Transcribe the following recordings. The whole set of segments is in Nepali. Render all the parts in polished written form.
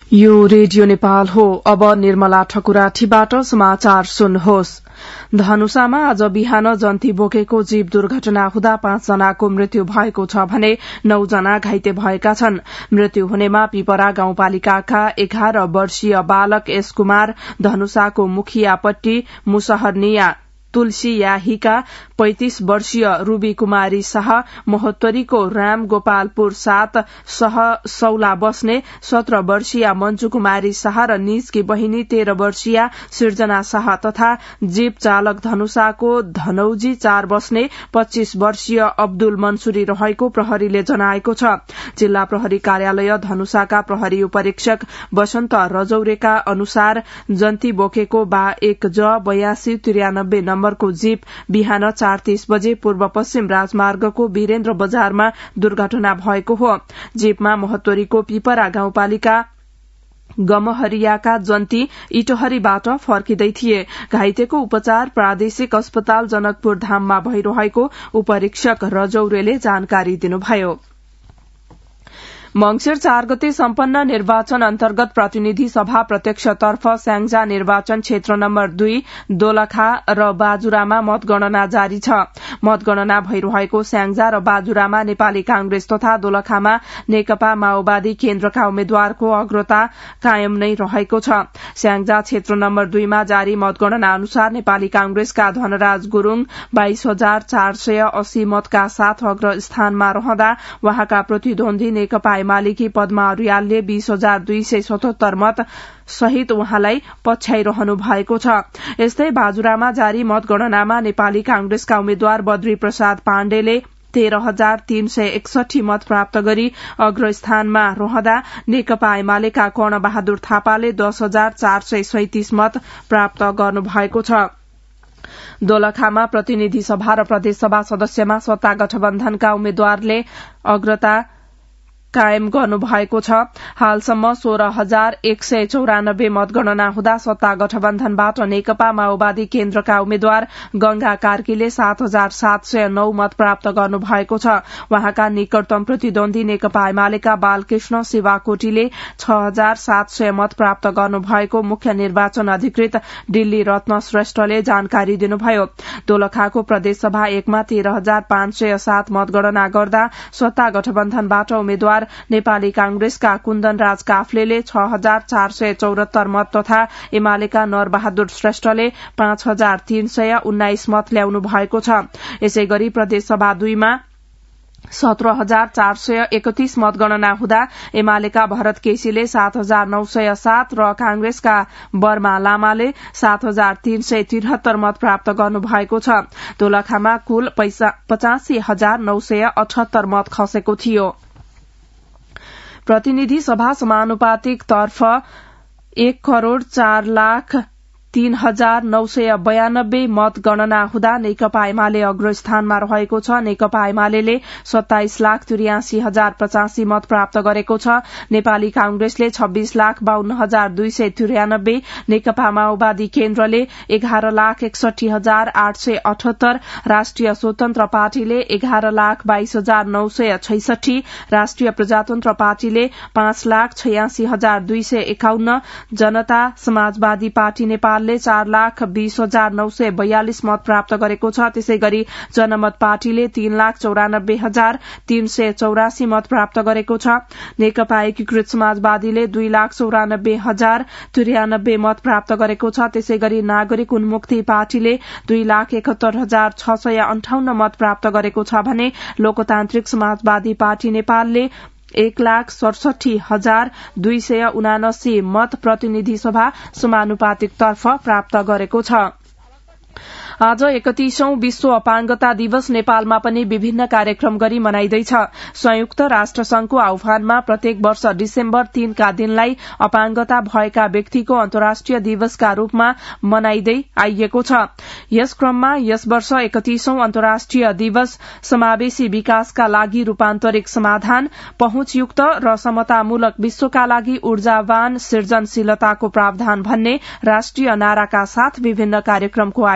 यो रेडियो नेपाल हो। अब निर्मला ठकुराठीबाट समाचार सुन्नुहोस्। धनुषामा आज बिहान जन्ती बोकेको जीव दुर्घटना हुँदा 5 जनाको मृत्यु भएको छ भने 9 जना घाइते भएका छन्। मृत्यु हुनेमा पिपरा गाउँपालिकाका 11 वर्षीय बालक एस कुमार, धनुषाको मुखियापट्टी मुसहरनिया तुलसीयाहीका 35 वर्षीय रूबी कुमारी शाह, महोत्तरीको राम गोपालपुर 7 सौला बस्ने 17 वर्षीय मंजू कुमारी शाह र निजकी बहिनी 13 वर्षीय सिर्जना शाह तथा जीप चालक धनुषाको धनौजी 4 बस्ने 25 वर्षीय अब्दुल मंसूरी रहेको प्रहरीले जनाएको छ। जिल्ला प्रहरी कार्यालय धनुषाका प्रहरी उपरीक्षक वसन्त रजौरेका अनुसार जन्ती बोकेको 1J8293 नम्बरको जीप बिहान 4:30 बजे पूर्व पश्चिम राजमार्गको वीरेन्द्र बजारमा दुर्घटना भएको हो। जीपमा महोत्तरीको पिपरा गाउँपालिका गमहरियाका जन्ती इटहरीबाट फर्किदै थिए। घाइतेको उपचार प्रादेशिक अस्पताल जनकपुर धाममा भइरहेको उपरीक्षक रजौरेले जानकारी दिनुभयो। मंगिर 4 गते सम्पन्न निर्वाचन अन्तर्गत प्रतिनिधि सभा प्रत्यक्षतर्फ स्याङ्जा निर्वाचन क्षेत्र नम्बर 2 दोलखा र बाजुरामा मतगणना जारी छ। मतगणना भइरहेको स्याङ्जा र बाजुरामा नेपाली कांग्रेस तथा दोलखामा नेकपा माओवादी केन्द्रका उम्मेद्वारको अग्रता कायम नै रहेको छ। स्याङ्जा क्षेत्र नम्बर 2 मा जारी मतगणना अनुसार नेपाली कांग्रेसका धनराज गुरूङ 22,480 मतका साथ अग्र स्थानमा रहँदा वहाँका प्रतिद्वन्दी नेकपा एमालेकी पद्मा अर्यालले 20,277 मत सहित उहाँलाई पछ्याइरहनु भएको छ। यस्तै बाजुरामा जारी मतगणनामा नेपाली कांग्रेसका उम्मेद्वार बद्री प्रसाद पाण्डेले 13,361 मत प्राप्त गरी अग्र स्थानमा रहँदा नेकपा एमालेका कर्ण बहादुर थापाले 10,437 मत प्राप्त गर्नुभएको छ। दोलखामा प्रतिनिधि सभा र प्रदेशसभा सदस्यमा सत्ता गठबन्धनका उम्मेद्वारले अग्रता कायम गर्नु भएको छ। हालसम्म 16,194 मतगणना हुँदा सत्ता गठबन्धनबाट नेकपा माओवादी केन्द्रका उम्मेद्वार गंगा कार्कीले 7,709 मत प्राप्त गर्नु भएको छ। वहाँका निकटतम प्रतिद्वन्दी नेकपा एमालेका बालकृष्ण शिवाकोटीले 6,700 मत प्राप्त गर्नु भएको मुख्य निर्वाचन अधिकृत दिल्ली रत्न श्रेष्ठले जानकारी दिनुभयो। दोलखाको प्रदेशसभा 1 मा 13,507 मतगणना गर्दा सत्ता गठबन्धनबाट उम्मेद्वार नेपाली कांग्रेसका कुन्दनराज काफ्लेले 6,474 मत तथा एमालेका नरबहादुर श्रेष्ठले 5,319 मत ल्याउनु भएको छ। यसै गरी प्रदेशसभा 2 मा 17,431 मतगणना हुँदा एमालेका भरत केसीले 7,907 र कांग्रेसका बर्मा लामाले 7,373 मत प्राप्त गर्नु भएको छ। दोलखामा कुल 85,978 मत खसेको थियो। प्रतिनिधि सभा समानुपातिक तर्फ 1,04,03,992 मतगणना हुँदा नेकपा एमाले अग्र स्थानमा रहेको छ। नेकपा एमाले 27,83,085 मत प्राप्त गरेको छ। नेपाली कांग्रेसले 26,52,293, नेकपा माओवादी केन्द्रले 11,61,878, राष्ट्रिय स्वतन्त्र पार्टीले 11,22,966, राष्ट्रिय प्रजातन्त्र पार्टीले 5,86,251, जनता समाजवादी पार्टी नेपालले 4,20,942 मत प्राप्त गरेको छ। त्यसै गरी जनमत पार्टीले 3,94,384 मत प्राप्त गरेको छ। नेकपा एकीकृत समाजवादीले 2,94,093 मत प्राप्त गरेको छ। त्यसै गरी नागरिक उन्मुक्ति पार्टीले 2,71,658 मत प्राप्त गरेको छ भने लोकतान्त्रिक समाजवादी पार्टी नेपालले 1,67,279 मत प्रतिनिधि सभा समानुपातिक तर्फ प्राप्त गरेको छ। आज 31औं विश्व अपाङ्गता दिवस नेपालमा पनि विभिन्न कार्यक्रम गरी मनाइँदैछ। संयुक्त राष्ट्र संघको आह्वानमा प्रत्येक वर्ष डिसेम्बर 3 का दिनलाई अपाङ्गता भएका व्यक्तिको अन्तर्राष्ट्रिय दिवसका रूपमा मनाइँदै आइएको छ। यस क्रममा यस वर्ष 31औं अन्तर्राष्ट्रिय दिवस समावेशी विकासका लागि रूपान्तरिक समाधान, पहुँचयुक्त र समतामूलक विश्वका लागि ऊर्जावान सृजनशीलताको प्रावधान भन्ने राष्ट्रिय नाराका साथ विभिन्न कार्यक्रमको आयोजना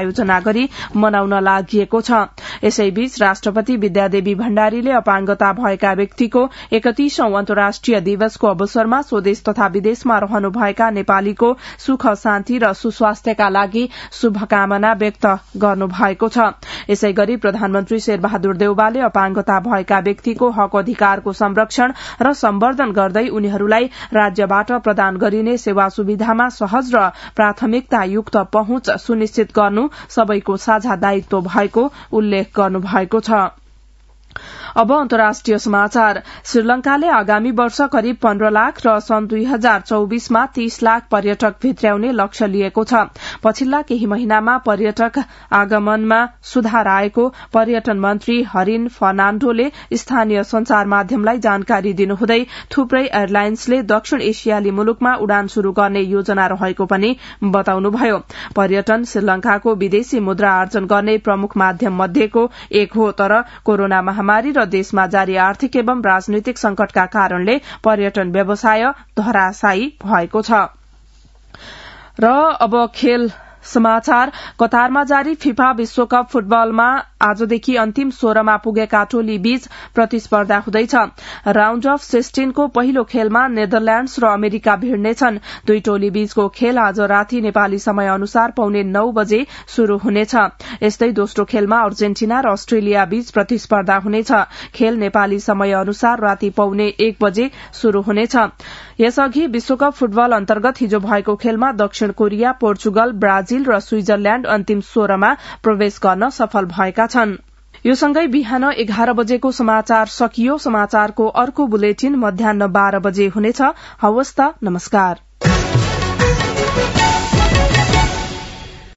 गरी मनाउन लागि छ। यसैबीच राष्ट्रपति विद्यादेवी भण्डारीले अपाङ्गता भएका व्यक्तिको 31औं अन्तर्राष्ट्रिय दिवसको अवसरमा स्वदेश तथा विदेशमा रहनुभएका नेपालीको सुख शान्ति र सुस्वास्थ्यका लागि शुभकामना व्यक्त गर्नुभएको छ। यसै गरी प्रधानमन्त्री शेरबहादुर देउवाले अपाङ्गता भएका व्यक्तिको हक अधिकारको संरक्षण र सम्वर्धन गर्दै उनीहरूलाई राज्यबाट प्रदान गरिने सेवा सुविधामा सहज र प्राथमिकतायुक्त पहुँच सुनिश्चित गर्नु सबैको साझा दायित्व भएको उल्लेख गर्नुभएको छ। अब अन्तर्राष्ट्रिय समाचार। श्रीलंकाले आगामी वर्ष करिब 15 लाख र सन् 2024 मा 30 लाख पर्यटक भित्र्याउने लक्ष्य लिएको छ। पछिल्ला केही महिनामा पर्यटक आगमनमा सुधार आएको पर्यटन मन्त्री हरिन फर्नान्डोले स्थानीय संचार माध्यमलाई जानकारी दिनुहुँदै थुप्रै एयरलाइन्सले दक्षिण एसियाली मुलुकमा उडान शुरू गर्ने योजना रहेको पनि बताउनुभयो। पर्यटन श्रीलंकाको विदेशी मुद्रा आर्जन गर्ने प्रमुख माध्यम मध्येको एक हो, तर कोरोना महामारी र देशमा जारी आर्थिक एवं राजनीतिक संकटका कारणले पर्यटन व्यवसाय धराशायी भएको छ। र अब खेल समाचार। कतारमा जारी फिफा विश्वकप फुटबलमा आजदेखि अन्तिम 16 मा पुगेका टोली बीच प्रतिस्पर्धा हुँदैछ। राउण्ड अफ 16 को पहिलो खेलमा नेदरल्याण्ड्स र अमेरिका भिड्नेछन्। दुई टोली बीचको खेल आज राति नेपाली समय अनुसार 9:15 बजे शुरू हुनेछ। यस्तै दोस्रो खेलमा अर्जेन्टिना र अस्ट्रेलिया बीच प्रतिस्पर्धा हुनेछ। खेल नेपाली समय अनुसार राति 9:15 बजे शुरू हुनेछ। यसअघि विश्वकप फुटबल अन्तर्गत हिजो भएको खेलमा दक्षिण कोरिया, पोर्चुगल, ब्राजिल र स्विजरल्याण्ड अन्तिम 16 मा प्रवेश गर्न सफल भएका छन्। यो सँगै बिहान 11 बजेको समाचार सकियो। समाचारको अर्को बुलेटिन मध्याह्न 12 बजे हुनेछ। हवस् त, नमस्कार।